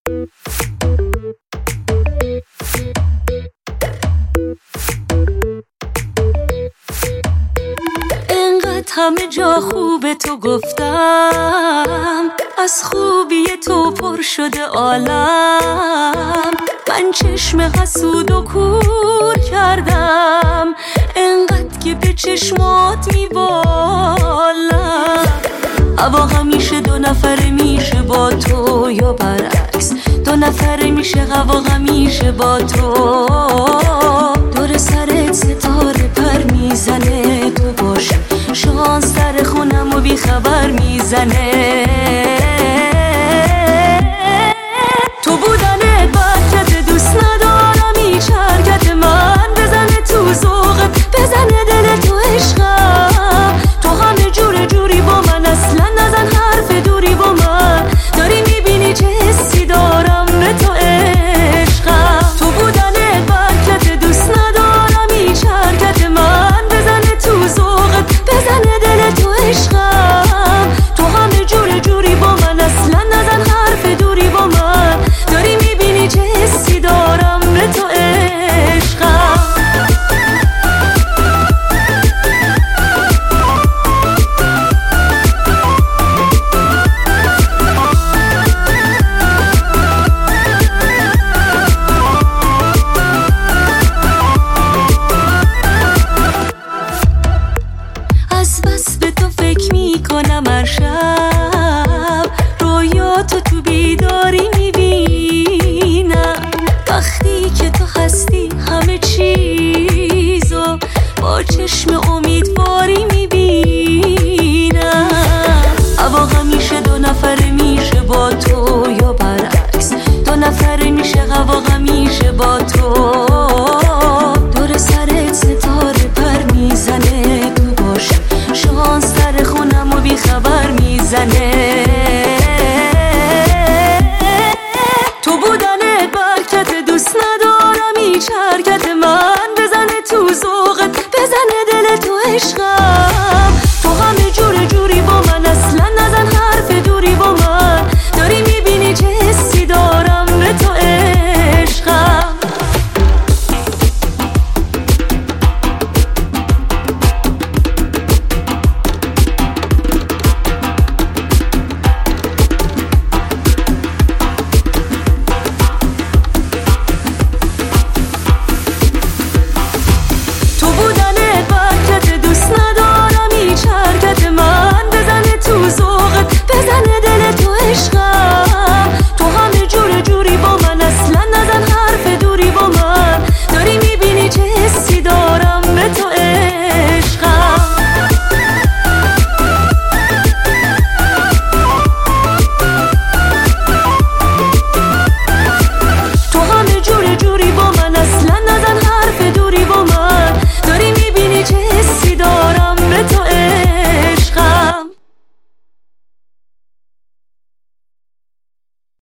همه جا خوب تو گفتم، از خوبی تو پر شده عالم. من چشم حسود و کور کردم، انقدر که به چشمات میبالم. هوا همیشه دو نفره میشه با تو یا برعکس، دو نفره میشه هوا همیشه با تو. دور سرت ستاره پر میزنه، تو باشه شانس در خونم و بی خبر میزنه. تو بودنت برکت، دوست ندارم هیچ حرکت من بزنه تو ذوقت، بزنه دل تو عشقم. تو همه جور جوری با من، اصلا نزن حرف دوری با من. داری میبینی چه حسی دارم به تو عشقم. تو بودنت برکت، دوست ندارم هیچ حرکت من بزنه تو ذوقت، بزنه دل تو عشقم. تو همه جور جوری با من، اصلا نزن حرف دوری با من. داری میبینی چه حسی دارم به تو عشقم. از بس به تو فکر میکنم هر شب، رویاتو تو بیداری میبینم. وقتی که تو هستی همه چیزو با چشم امیدواری میبینم. هوا همیشه دو نفره میشه با تو یا برعکس، دو نفره میشه هوا همیشه با تو. دور سرت ستاره پر میزنه، تو باشه شانس در خونم و بی خبر میزنه. تو بودنت برکت، دوست ندارم هیچ حرکت من بزنه تو ذوقت، بزنه دل تو عشقم.